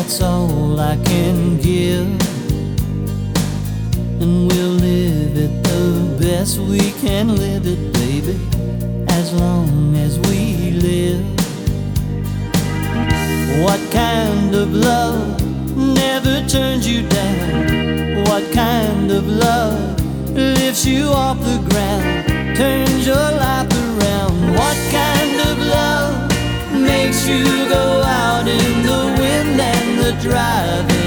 that's all I can give. And we'll live it the best we can live it, baby, as long as we live. What kind of love never turns you down? What kind of love lifts you off the ground, turns your life around? What kind of love makes you go out in the wind and the driving